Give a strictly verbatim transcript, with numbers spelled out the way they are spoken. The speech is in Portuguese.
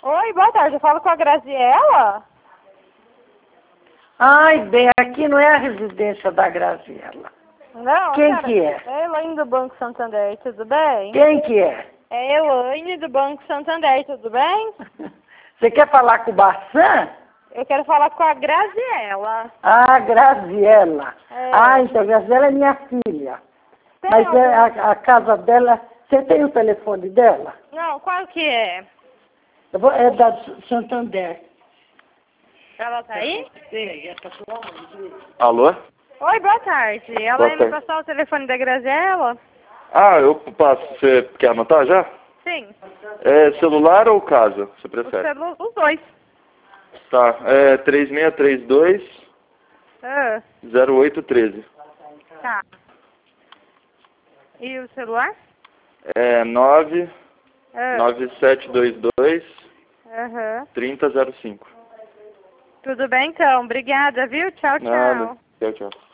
Oi, boa tarde. Eu falo com a Graziela? Ai, bem, aqui não é a residência da Graziela. Não, Quem cara, que é? é Elaine do Banco Santander, tudo bem? Quem que é? É Elaine do Banco Santander, tudo bem? Você quer falar com o Bassan? Eu quero falar com a Graziela. Ah, Graziela. É. Ah, então, Graziela é minha filha. Tem Mas algum... é a, a casa dela... Você tem o telefone dela? Não, qual que é? Eu vou- É da Santander. Ela tá aí? Alô? Oi, boa tarde. Ela Boa ia me tarde. passar o telefone da Graziela? Ah, eu passo. Você quer anotar já? Sim. É celular ou casa? Você O prefere? celu... Os dois. Tá. É três seis três dois, Ah, zero oito um três. tá. E o celular? É nove Ah, nove sete dois dois, aham. três zero zero cinco. Tudo bem, então. Obrigada, viu? Tchau, tchau. Nada. Tchau, tchau.